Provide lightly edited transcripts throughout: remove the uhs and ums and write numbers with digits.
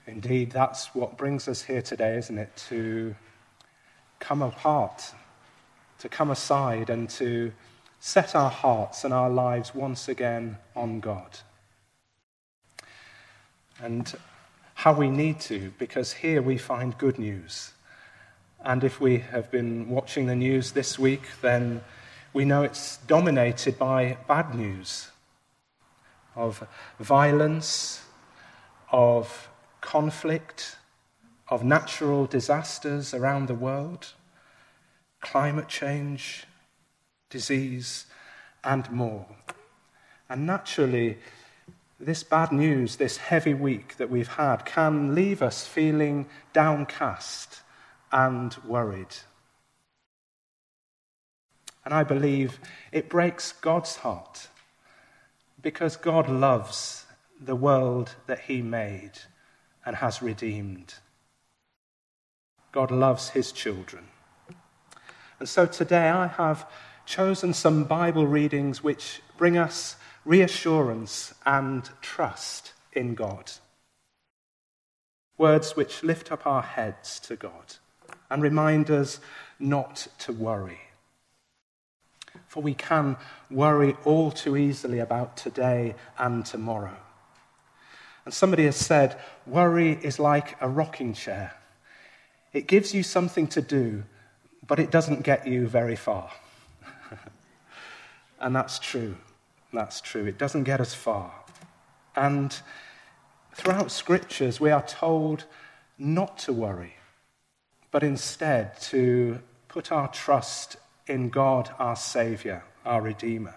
Indeed, that's what brings us here today, isn't it? To come apart, to come aside and to set our hearts and our lives once again on God. And how we need to, because here we find good news. And if we have been watching the news this week, then we know it's dominated by bad news of violence, of conflict, of natural disasters around the world, climate change, disease, and more. And naturally, this bad news, this heavy week that we've had, can leave us feeling downcast and worried. And I believe it breaks God's heart, because God loves the world that he made and has redeemed. God loves his children. And so today I have chosen some Bible readings which bring us reassurance and trust in God. Words which lift up our heads to God and remind us not to worry. For we can worry all too easily about today and tomorrow. And somebody has said, worry is like a rocking chair. It gives you something to do, but it doesn't get you very far. And that's true. That's true. It doesn't get us far. And throughout scriptures, we are told not to worry, but instead to put our trust in God, our Saviour, our Redeemer.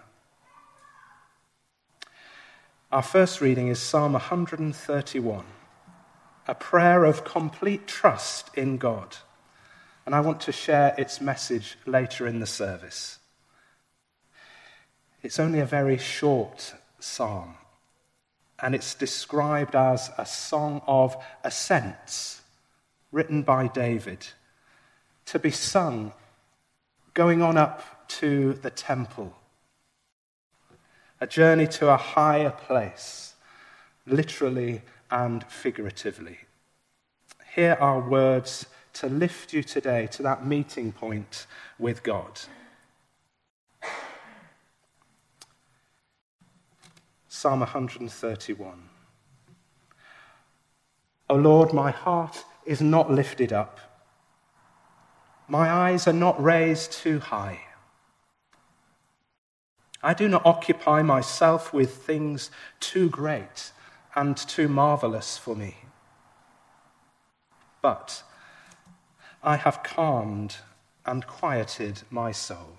Our first reading is Psalm 131, a prayer of complete trust in God. And I want to share its message later in the service. It's only a very short psalm, and it's described as a song of ascents written by David to be sung going on up to the temple, a journey to a higher place, literally and figuratively. Here are words to lift you today to that meeting point with God. Psalm 131. O Lord, my heart is not lifted up. My eyes are not raised too high. I do not occupy myself with things too great and too marvelous for me. But I have calmed and quieted my soul.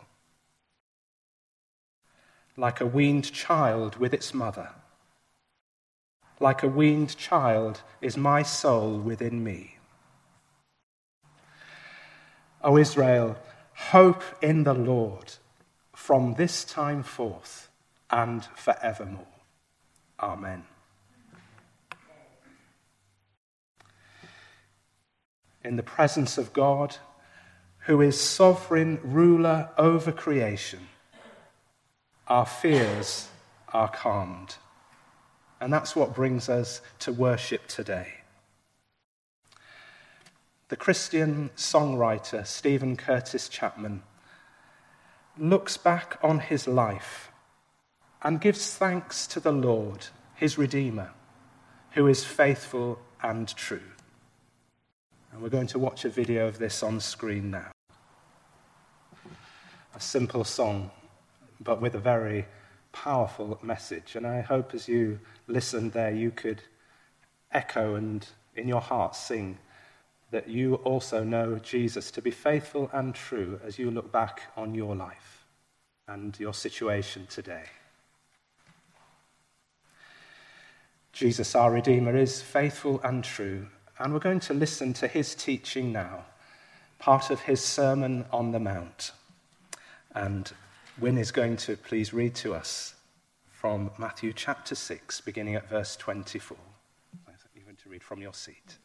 Like a weaned child with its mother, like a weaned child is my soul within me. O Israel, hope in the Lord from this time forth and forevermore. Amen. In the presence of God, who is sovereign ruler over creation, our fears are calmed. And that's what brings us to worship today. The Christian songwriter Stephen Curtis Chapman looks back on his life and gives thanks to the Lord, his Redeemer, who is faithful and true. And we're going to watch a video of this on screen now. A simple song, but with a very powerful message. And I hope as you listened there, you could echo and in your heart sing that you also know Jesus to be faithful and true as you look back on your life and your situation today. Jesus, our Redeemer, is faithful and true, and we're going to listen to his teaching now, part of his Sermon on the Mount. And Wynne is going to please read to us from Matthew chapter 6, beginning at verse 24. You're going to read from your seat.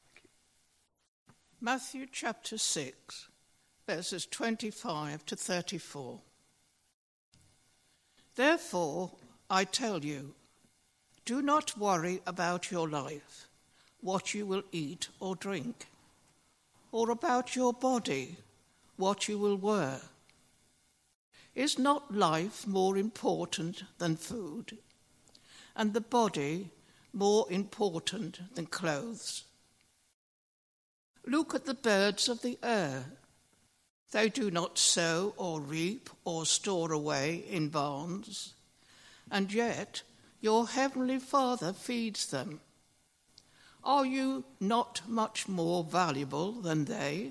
Matthew chapter 6, verses 25 to 34. Therefore, I tell you, do not worry about your life, what you will eat or drink, or about your body, what you will wear? Is not life more important than food, and the body more important than clothes? Look at the birds of the air. They do not sow or reap or store away in barns, and yet your heavenly Father feeds them. Are you not much more valuable than they?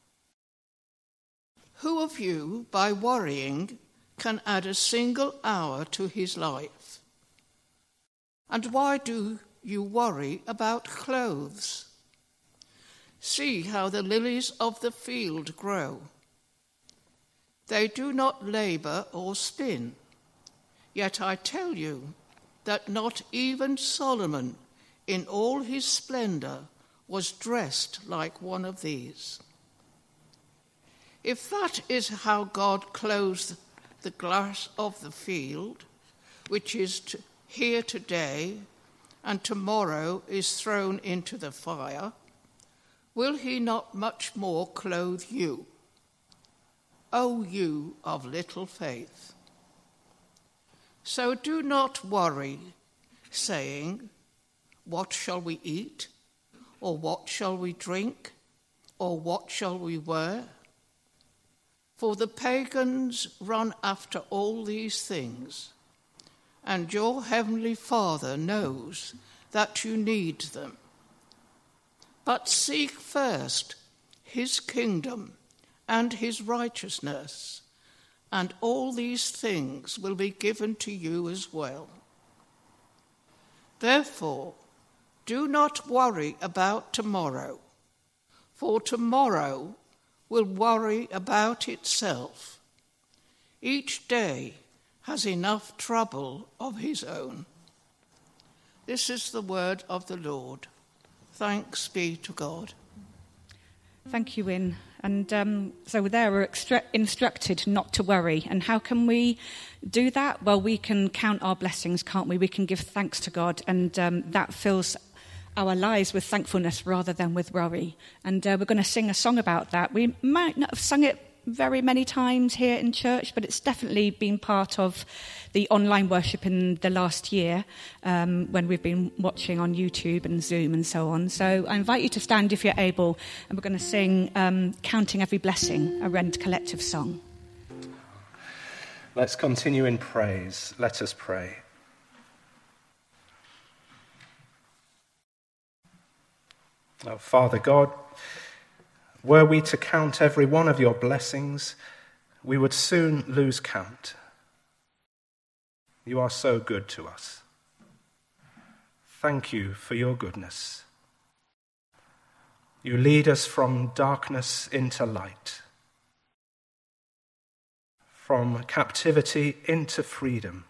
Who of you, by worrying, can add a single hour to his life? And why do you worry about clothes? See how the lilies of the field grow. They do not labor or spin. Yet I tell you that not even Solomon, in all his splendor, was dressed like one of these. If that is how God clothes the grass of the field, which is here today and tomorrow is thrown into the fire, will he not much more clothe you, O you of little faith? So do not worry, saying, what shall we eat? Or what shall we drink? Or what shall we wear? For the pagans run after all these things, and your heavenly Father knows that you need them. But seek first his kingdom and his righteousness, and all these things will be given to you as well. Therefore, do not worry about tomorrow, for tomorrow will worry about itself. Each day has enough trouble of his own. This is the word of the Lord. Thanks be to God. Thank you, Wynne. And so there we're instructed not to worry. And how can we do that? Well, we can count our blessings, can't we? We can give thanks to God, and that fills our lives with thankfulness rather than with worry. And we're going to sing a song about that. We might not have sung it very many times here in church, but it's definitely been part of the online worship in the last year when we've been watching on YouTube and Zoom and so on. So I invite you to stand if you're able, and we're going to sing Counting Every Blessing, a Rend Collective song. Let's continue in praise. Let us pray. Oh, Father God, were we to count every one of your blessings, we would soon lose count. You are so good to us. Thank you for your goodness. You lead us from darkness into light, from captivity into freedom,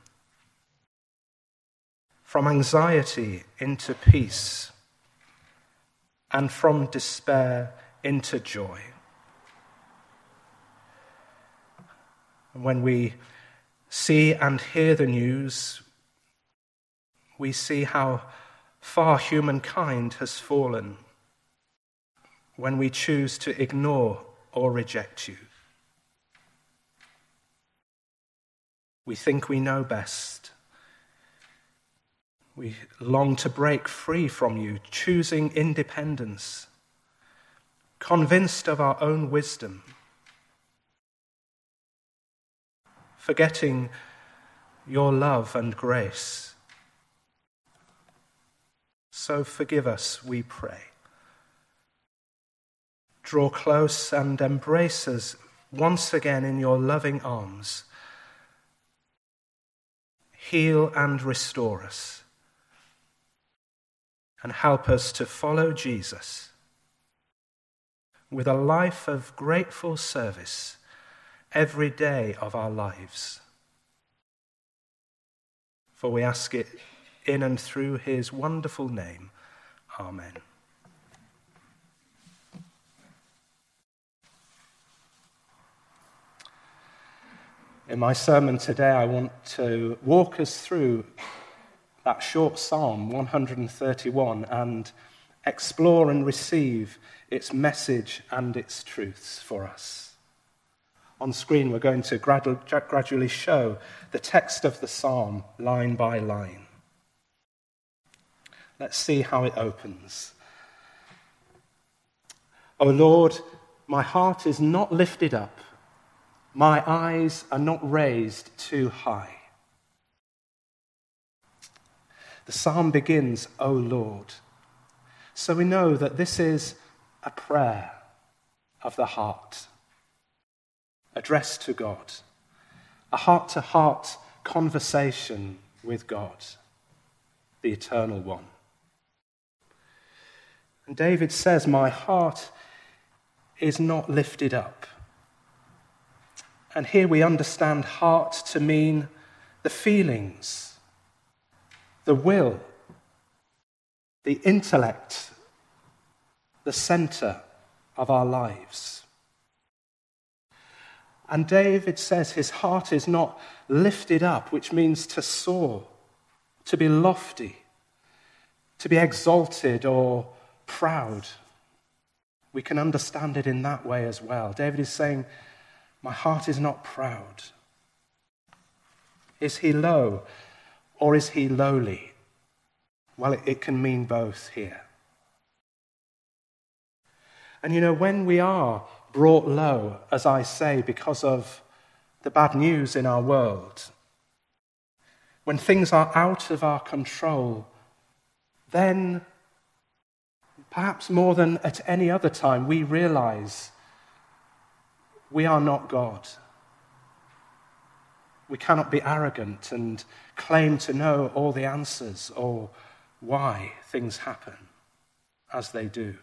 from anxiety into peace, and from despair into joy. When we see and hear the news, we see how far humankind has fallen when we choose to ignore or reject you. We think we know best. We long to break free from you, choosing independence, convinced of our own wisdom, forgetting your love and grace. So forgive us, we pray. Draw close and embrace us once again in your loving arms. Heal and restore us, and help us to follow Jesus with a life of grateful service every day of our lives. For we ask it in and through his wonderful name. Amen. In my sermon today, I want to walk us through that short psalm, 131, and explore and receive its message and its truths for us. On screen, we're going to gradually show the text of the psalm line by line. Let's see how it opens. O Lord, my heart is not lifted up. My eyes are not raised too high. The psalm begins, O Lord. So we know that this is a prayer of the heart, addressed to God, a heart-to-heart conversation with God, the Eternal One. And David says, my heart is not lifted up. And here we understand heart to mean the feelings, the will, the intellect, the center of our lives. And David says his heart is not lifted up, which means to soar, to be lofty, to be exalted or proud. We can understand it in that way as well. David is saying, my heart is not proud. Is he low or is he lowly? Well, it can mean both here. And when we are brought low, as I say, because of the bad news in our world, when things are out of our control, then perhaps more than at any other time, we realize we are not God. We cannot be arrogant and claim to know all the answers or why things happen as they do.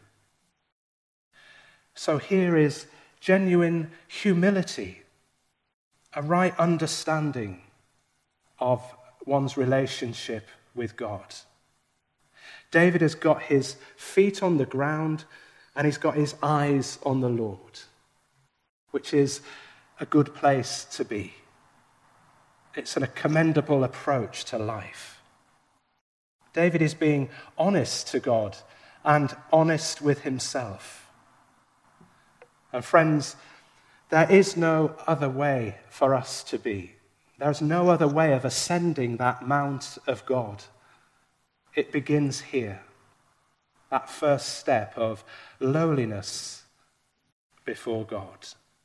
So here is genuine humility, a right understanding of one's relationship with God. David has got his feet on the ground and he's got his eyes on the Lord, which is a good place to be. It's a commendable approach to life. David is being honest to God and honest with himself. And friends, there is no other way for us to be. There's no other way of ascending that mount of God. It begins here, that first step of lowliness before God.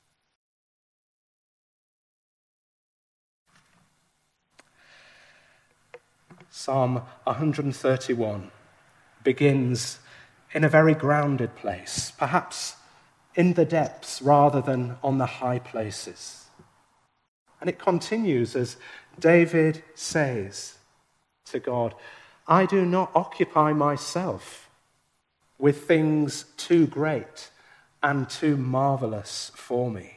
Psalm 131 begins in a very grounded place, perhaps in the depths rather than on the high places. And it continues as David says to God, I do not occupy myself with things too great and too marvelous for me.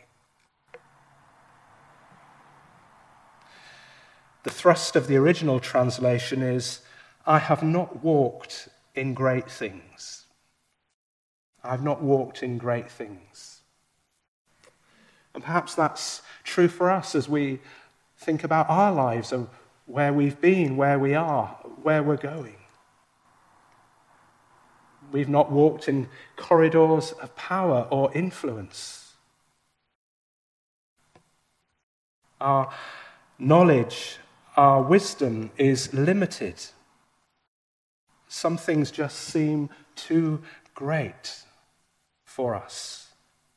The thrust of the original translation is, I have not walked in great things. I've not walked in great things. And perhaps that's true for us as we think about our lives and where we've been, where we are, where we're going. We've not walked in corridors of power or influence. Our knowledge, our wisdom is limited. Some things just seem too great for us.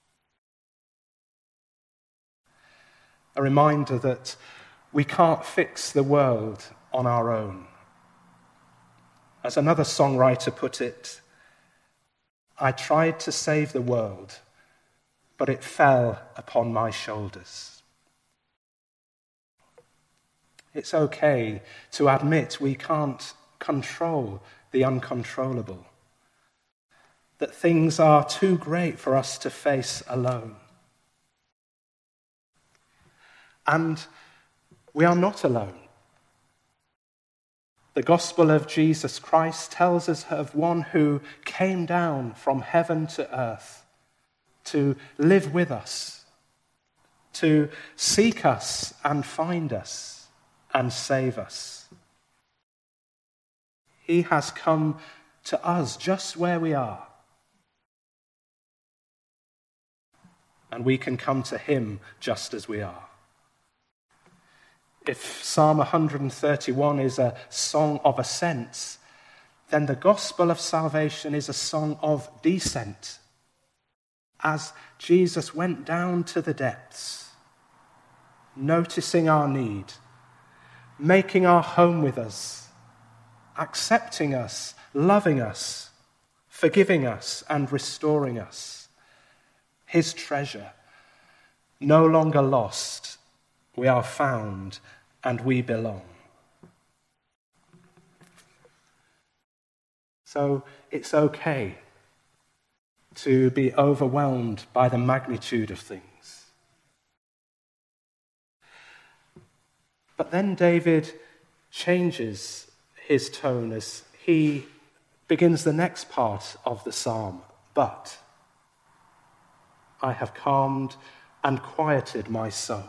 A reminder that we can't fix the world on our own. As another songwriter put it, I tried to save the world, but it fell upon my shoulders. It's okay to admit we can't control the uncontrollable, that things are too great for us to face alone. And we are not alone. The gospel of Jesus Christ tells us of one who came down from heaven to earth to live with us, to seek us and find us and save us. He has come to us just where we are. And we can come to him just as we are. If Psalm 131 is a song of ascent, then the gospel of salvation is a song of descent. As Jesus went down to the depths, noticing our need, making our home with us, accepting us, loving us, forgiving us, and restoring us. His treasure, no longer lost, we are found and we belong. So it's okay to be overwhelmed by the magnitude of things. But then David changes his tone as he begins the next part of the psalm. But I have calmed and quieted my soul.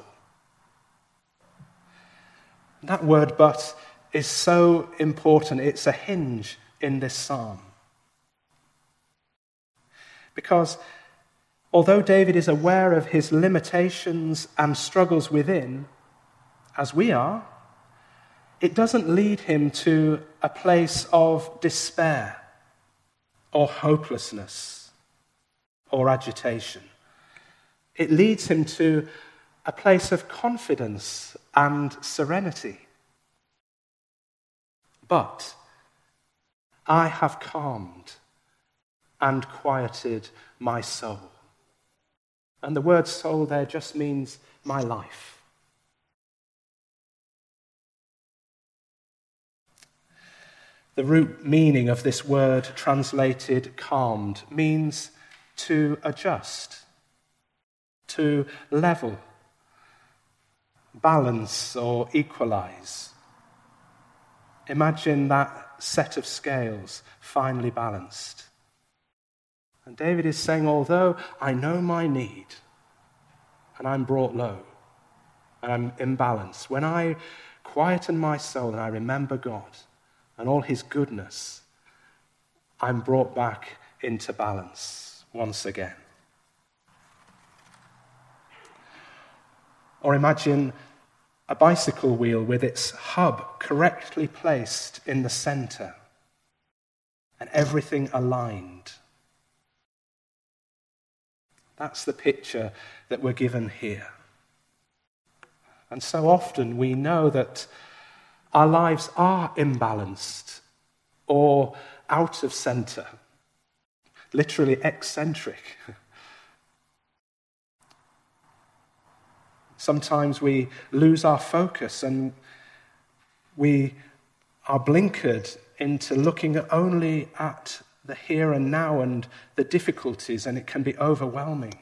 That word "but" is so important. It's a hinge in this psalm. Because although David is aware of his limitations and struggles within, as we are, it doesn't lead him to a place of despair or hopelessness or agitation. It leads him to a place of confidence and serenity. But I have calmed and quieted my soul. And the word soul there just means my life. The root meaning of this word translated calmed means to adjust, to level, balance or equalize. Imagine that set of scales finely balanced. And David is saying, although I know my need and I'm brought low and I'm imbalanced, when I quieten my soul and I remember God and all his goodness, I'm brought back into balance once again. Or imagine a bicycle wheel with its hub correctly placed in the center and everything aligned. That's the picture that we're given here. And so often we know that our lives are imbalanced or out of center, literally eccentric. Sometimes we lose our focus and we are blinkered into looking only at the here and now and the difficulties, and it can be overwhelming.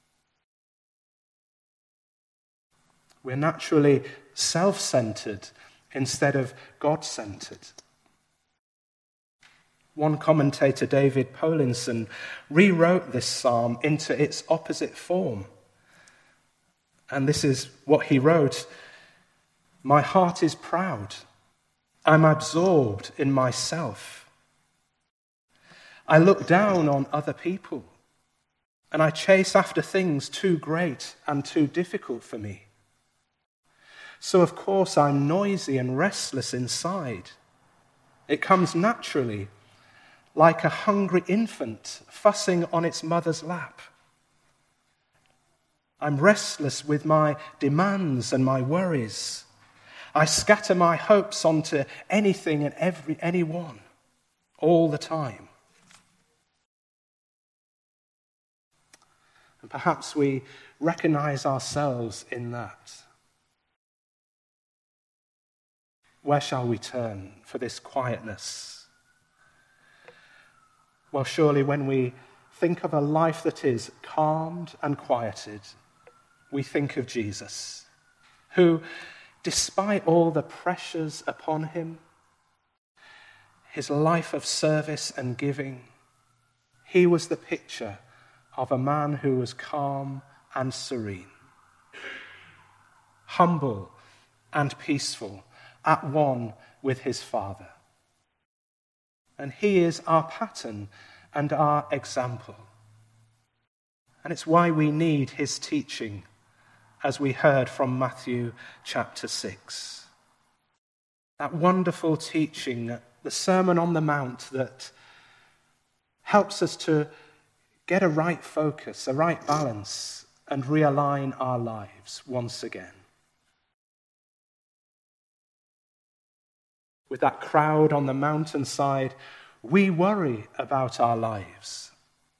We're naturally self-centered instead of God-centered. One commentator, David Paulinson, rewrote this psalm into its opposite form. And this is what he wrote: "My heart is proud. I'm absorbed in myself. I look down on other people, and I chase after things too great and too difficult for me. So of course I'm noisy and restless inside. It comes naturally, like a hungry infant fussing on its mother's lap. I'm restless with my demands and my worries. I scatter my hopes onto anything and anyone, all the time." And perhaps we recognize ourselves in that. Where shall we turn for this quietness? Well, surely when we think of a life that is calmed and quieted, we think of Jesus, who, despite all the pressures upon him, his life of service and giving, he was the picture of a man who was calm and serene, humble and peaceful, at one with his Father. And he is our pattern and our example. And it's why we need his teaching, as we heard from Matthew chapter 6. That wonderful teaching, the Sermon on the Mount, that helps us to get a right focus, a right balance, and realign our lives once again. With that crowd on the mountainside, we worry about our lives.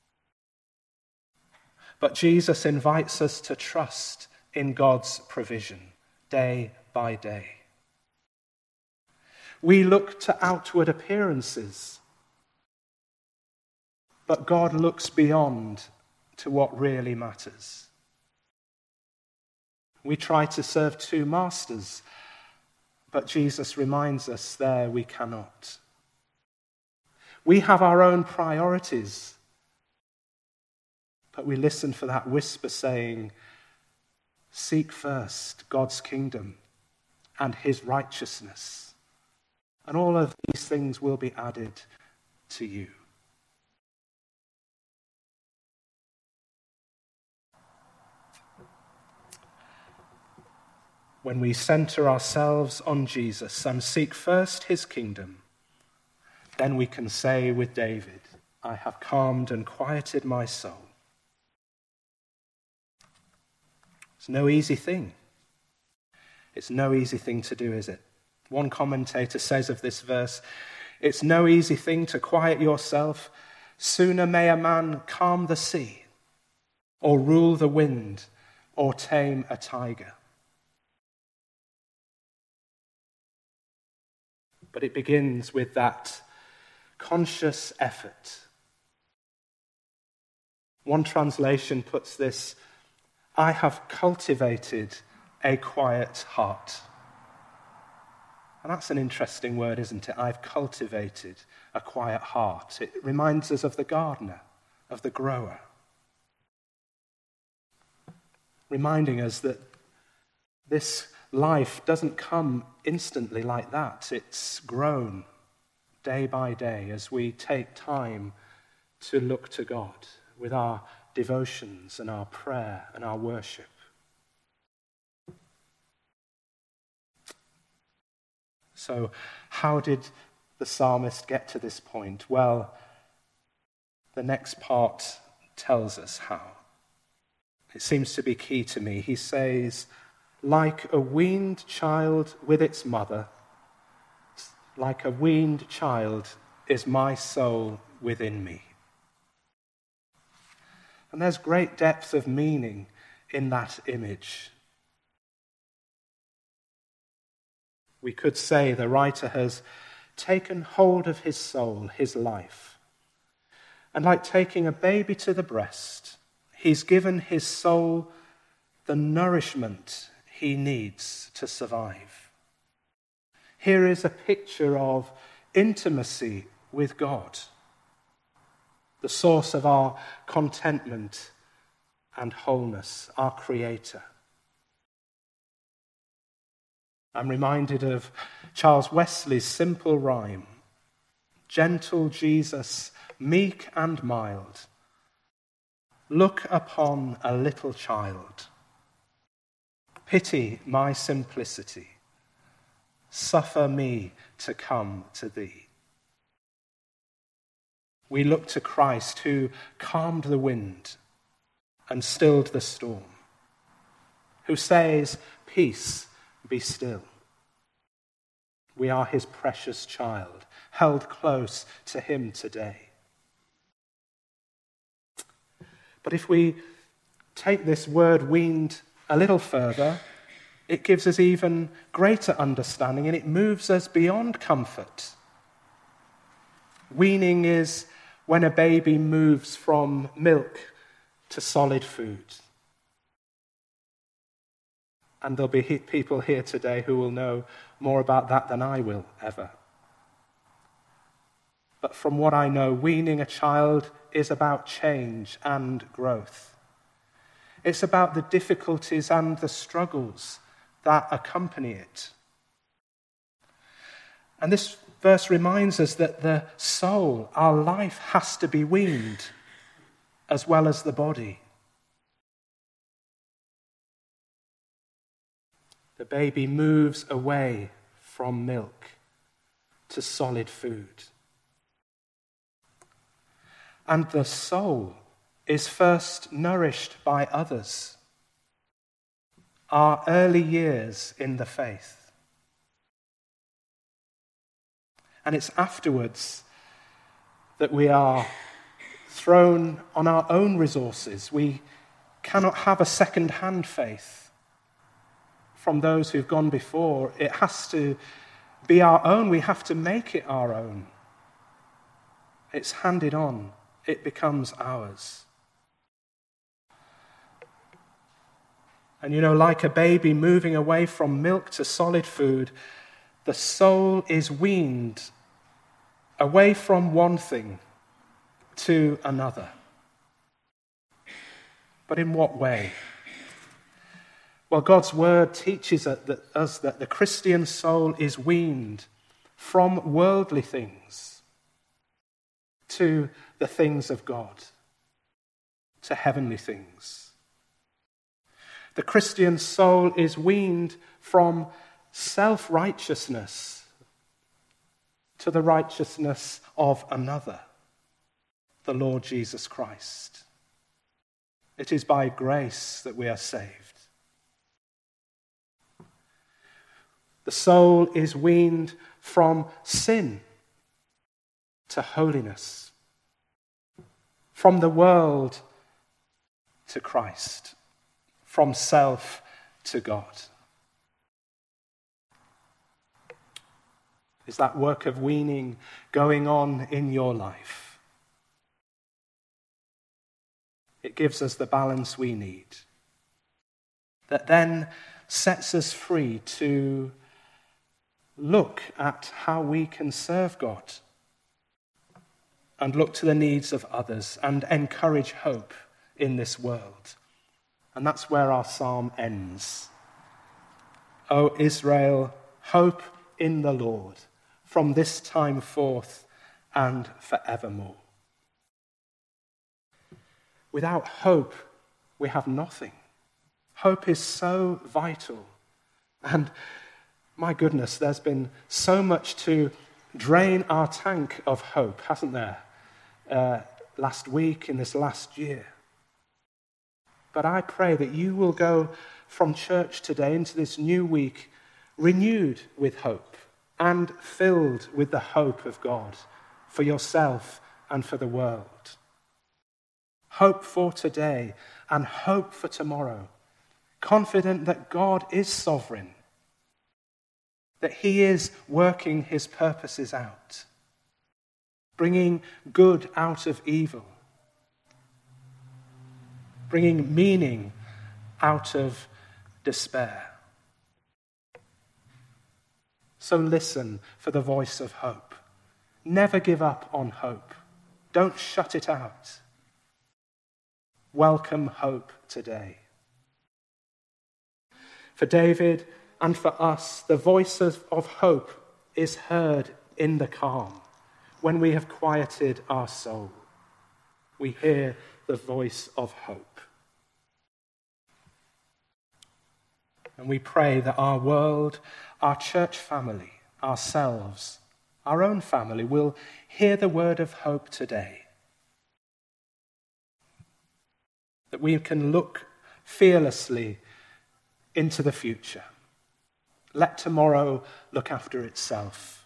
But Jesus invites us to trust in God's provision day by day. We look to outward appearances, but God looks beyond to what really matters. We try to serve two masters, but Jesus reminds us there we cannot. We have our own priorities, but we listen for that whisper saying, seek first God's kingdom and his righteousness, and all of these things will be added to you. When we center ourselves on Jesus and seek first his kingdom, then we can say with David, I have calmed and quieted my soul. It's no easy thing. It's no easy thing to do, is it? One commentator says of this verse, it's no easy thing to quiet yourself. Sooner may a man calm the sea, or rule the wind, or tame a tiger. But it begins with that conscious effort. One translation puts this, I have cultivated a quiet heart. And that's an interesting word, isn't it? I've cultivated a quiet heart. It reminds us of the gardener, of the grower. Reminding us that this life doesn't come instantly like that. It's grown day by day as we take time to look to God with our devotions and our prayer and our worship. So, how did the psalmist get to this point? Well, the next part tells us how. It seems to be key to me. He says, like a weaned child with its mother, like a weaned child is my soul within me. And there's great depth of meaning in that image. We could say the writer has taken hold of his soul, his life. And like taking a baby to the breast, he's given his soul the nourishment he needs to survive. Here is a picture of intimacy with God, the source of our contentment and wholeness, our Creator. I'm reminded of Charles Wesley's simple rhyme, gentle Jesus, meek and mild, look upon a little child. Pity my simplicity. Suffer me to come to thee. We look to Christ who calmed the wind and stilled the storm, who says, peace, be still. We are his precious child, held close to him today. But if we take this word weaned a little further, it gives us even greater understanding and it moves us beyond comfort. Weaning is when a baby moves from milk to solid food. And there'll be people here today who will know more about that than I will ever. But from what I know, weaning a child is about change and growth. It's about the difficulties and the struggles that accompany it. And this verse reminds us that the soul, our life, has to be weaned as well as the body. The baby moves away from milk to solid food. And the soul is first nourished by others, our early years in the faith. And it's afterwards that we are thrown on our own resources. We cannot have a second-hand faith from those who've gone before. It has to be our own. We have to make it our own. It's handed on. It becomes ours. And like a baby moving away from milk to solid food, the soul is weaned away from one thing to another. But in what way? Well, God's word teaches us that the Christian soul is weaned from worldly things to the things of God, to heavenly things. The Christian soul is weaned from self-righteousness to the righteousness of another, the Lord Jesus Christ. It is by grace that we are saved. The soul is weaned from sin to holiness, from the world to Christ, from self to God. Is that work of weaning going on in your life? It gives us the balance we need, that then sets us free to look at how we can serve God and look to the needs of others and encourage hope in this world. And that's where our psalm ends. O Israel, hope in the Lord from this time forth and forevermore. Without hope, we have nothing. Hope is so vital. And my goodness, there's been so much to drain our tank of hope, hasn't there? Last week, in this last year. But I pray that you will go from church today into this new week renewed with hope and filled with the hope of God for yourself and for the world. Hope for today and hope for tomorrow. Confident that God is sovereign, that he is working his purposes out, bringing good out of evil, bringing meaning out of despair. So listen for the voice of hope. Never give up on hope. Don't shut it out. Welcome hope today. For David and for us, the voice of hope is heard in the calm. When we have quieted our soul, we hear the voice of hope. And we pray that our world, our church family, ourselves, our own family will hear the word of hope today. That we can look fearlessly into the future. Let tomorrow look after itself.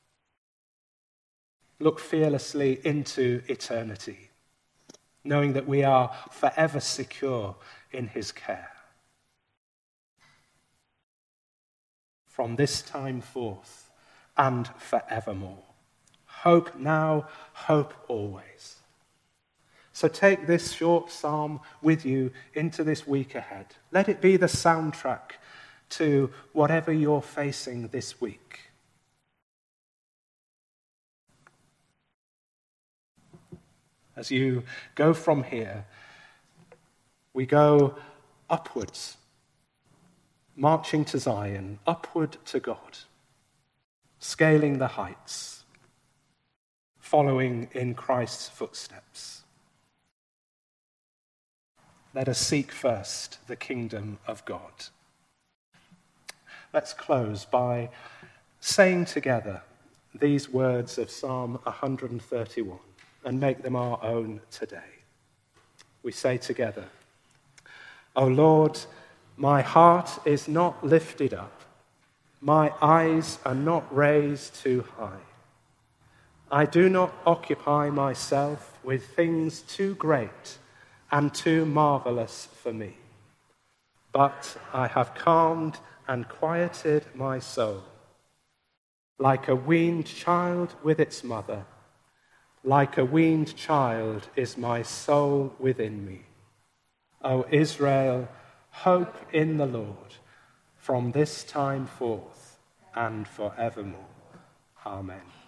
Look fearlessly into eternity, knowing that we are forever secure in his care. From this time forth and forevermore. Hope now, hope always. So take this short psalm with you into this week ahead. Let it be the soundtrack to whatever you're facing this week. As you go from here, we go upwards, marching to Zion, upward to God. scaling the heights, following in Christ's footsteps. Let us seek first the kingdom of God. Let's close by saying together these words of Psalm 131 and make them our own today. We say together, O Lord, my heart is not lifted up, my eyes are not raised too high. I do not occupy myself with things too great and too marvelous for me, but I have calmed and quieted my soul. Like a weaned child with its mother, like a weaned child is my soul within me. O Israel, hope in the Lord from this time forth and forevermore. Amen.